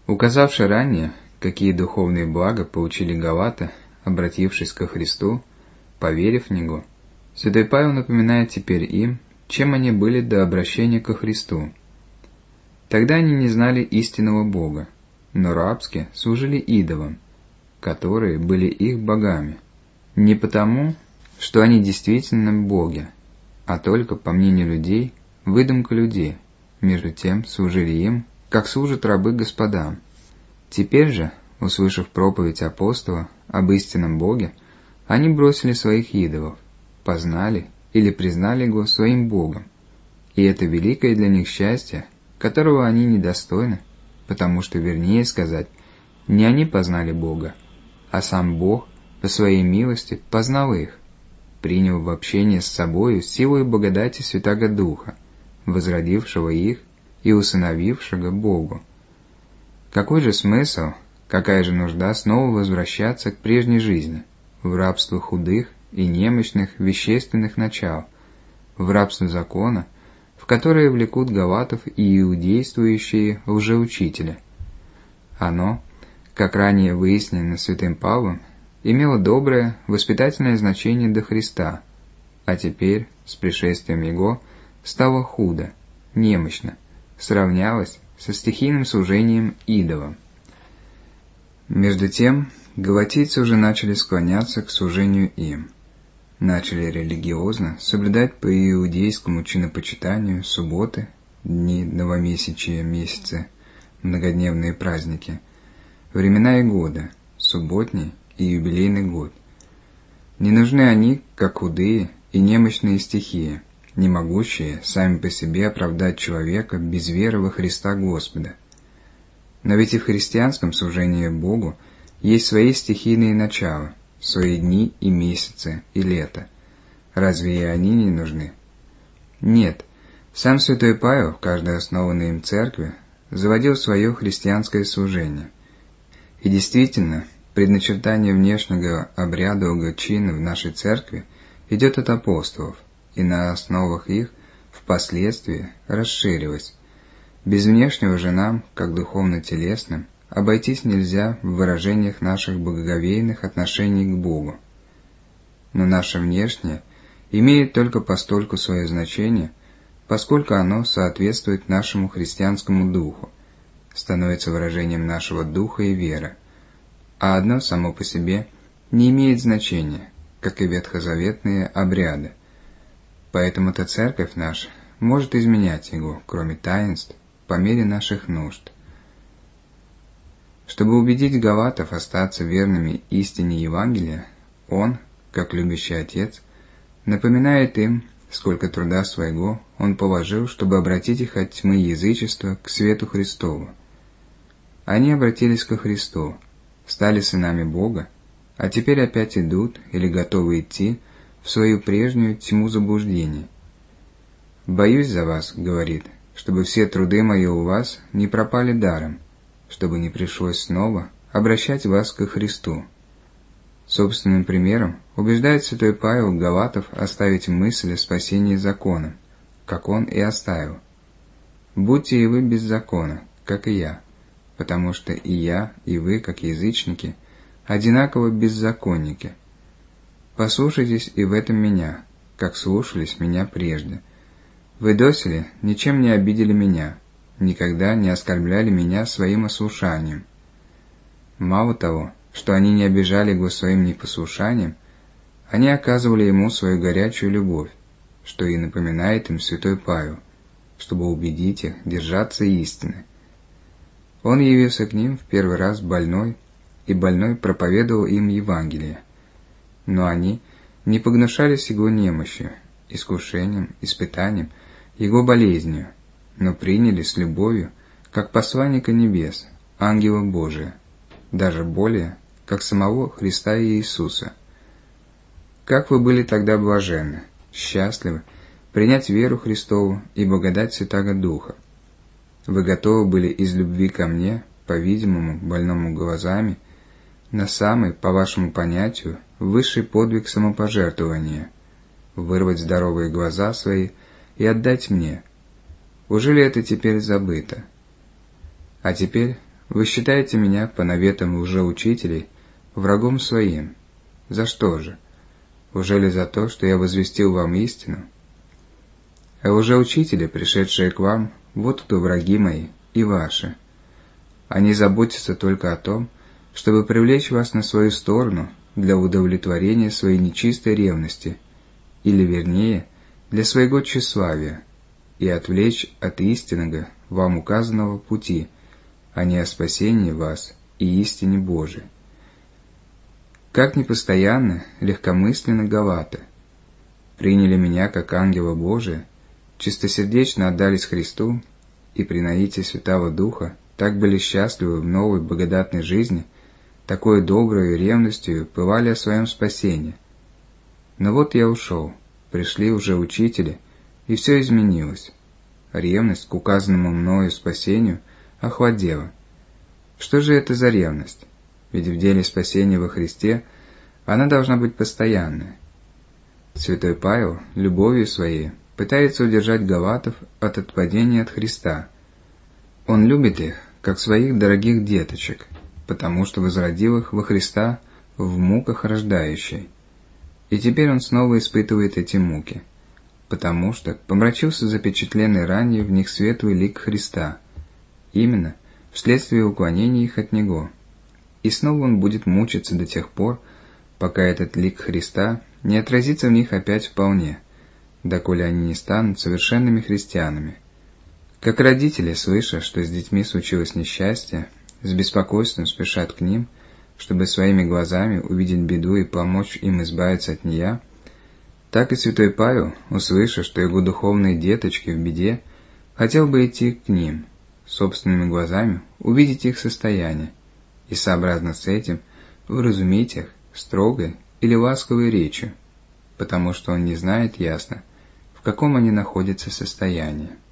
Указавши ранее, какие духовные блага получили галаты, обратившись ко Христу, поверив в Него, святой Павел напоминает теперь им, чем они были до обращения ко Христу. Тогда они не знали истинного Бога, но рабски служили идолам, которые были их богами, не потому, что они действительно боги, а только, по мнению людей, выдумка людей, между тем служили им, как служат рабы господам. Теперь же, услышав проповедь апостола об истинном Боге, они бросили своих идолов, познали или признали Его своим Богом, и это великое для них счастье, которого они недостойны, потому что, вернее сказать, не они познали Бога, а сам Бог по своей милости познал их, принял в общение с собою силою благодати Святаго Духа, возродившего их и усыновившего Богу. Какой же смысл, какая же нужда снова возвращаться к прежней жизни, в рабство худых и немощных вещественных начал, в рабство закона, в которое влекут галатов и иудействующие лжеучители? Оно, как ранее выяснено святым Павлом, имело доброе воспитательное значение до Христа, а теперь, с пришествием Его, стало худо, немощно, сравнялось со стихийным служением идолам. Между тем, галатийцы уже начали склоняться к служению им, начали религиозно соблюдать по иудейскому чинопочитанию субботы, дни новомесячия, месяцы, многодневные праздники, времена и года, субботний и юбилейный год. Не нужны они, как худые и немощные стихии, не могущие сами по себе оправдать человека без веры во Христа Господа. Но ведь и в христианском служении Богу есть свои стихийные начала, свои дни и месяцы и лето. Разве и они не нужны? Нет, сам святой Павел в каждой основанной им церкви заводил свое христианское служение. И действительно, предначертание внешнего обрядового чина в нашей церкви идет от апостолов, и на основах их впоследствии расширилось. Без внешнего же нам, как духовно-телесным, обойтись нельзя в выражениях наших благоговейных отношений к Богу. Но наше внешнее имеет только постольку свое значение, поскольку оно соответствует нашему христианскому духу, становится выражением нашего духа и веры, а одно само по себе не имеет значения, как и ветхозаветные обряды. Поэтому-то церковь наша может изменять его, кроме таинств, по мере наших нужд. Чтобы убедить галатов остаться верными истине Евангелия, он, как любящий отец, напоминает им, сколько труда своего он положил, чтобы обратить их от тьмы язычества к свету Христову. Они обратились ко Христу, стали сынами Бога, а теперь опять идут или готовы идти в свою прежнюю тьму заблуждений. «Боюсь за вас, — говорит, — чтобы все труды мои у вас не пропали даром, чтобы не пришлось снова обращать вас ко Христу». Собственным примером убеждает святой Павел галатов оставить мысль о спасении законом, как он и оставил. «Будьте и вы без закона, как и я, потому что и я, и вы, как язычники, одинаково беззаконники. Послушайтесь и в этом меня, как слушались меня прежде. Вы доселе ничем не обидели меня, никогда не оскорбляли меня своим ослушанием». Мало того, что они не обижали его своим непослушанием, они оказывали ему свою горячую любовь, что и напоминает им святой Павел, чтобы убедить их держаться истины. Он явился к ним в первый раз больной, и больной проповедовал им Евангелие. Но они не погнушались его немощью, искушением, испытанием, его болезнью, но приняли с любовью, как посланника небес, ангела Божия, даже более, как самого Христа и Иисуса. Как вы были тогда блаженны, счастливы принять веру Христову и благодать Святаго Духа. Вы готовы были из любви ко мне, по-видимому, больному глазами, на самый, по вашему понятию, высший подвиг самопожертвования, вырвать здоровые глаза свои и отдать мне. Ужели это теперь забыто? А теперь Вы считаете меня, по наветам лжеучителей, врагом своим. За что же? Ужели за то, что я возвестил вам истину? А лжеучители, пришедшие к вам, вот кто враги мои и ваши. Они заботятся только о том, чтобы привлечь вас на свою сторону для удовлетворения своей нечистой ревности, или, вернее, для своего тщеславия, и отвлечь от истинного вам указанного пути, а не о спасении вас и истине Божией. Как непостоянно, легкомысленно Галаты. Приняли меня как ангела Божия, чистосердечно отдались Христу и при наитии Святого Духа так были счастливы в новой благодатной жизни, такой доброй ревностью пылали о своем спасении. Но вот я ушел, пришли уже учители, и все изменилось. Ревность к указанному мною спасению охладела. Что же это за ревность? Ведь в деле спасения во Христе она должна быть постоянной. Святой Павел любовью своей пытается удержать галатов от отпадения от Христа. Он любит их, как своих дорогих деточек, потому что возродил их во Христа в муках рождающей. И теперь он снова испытывает эти муки, потому что помрачился запечатленный ранее в них светлый лик Христа, именно вследствие уклонения их от Него. И снова он будет мучиться до тех пор, пока этот лик Христа не отразится в них опять вполне, доколе они не станут совершенными христианами. Как родители, слыша, что с детьми случилось несчастье, с беспокойством спешат к ним, чтобы своими глазами увидеть беду и помочь им избавиться от нее, так и святой Павел, услыша, что его духовные деточки в беде, хотел бы идти к ним, собственными глазами увидеть их состояние, и сообразно с этим вразумить их строгой или ласковой речью, потому что он не знает ясно, в каком они находятся состоянии.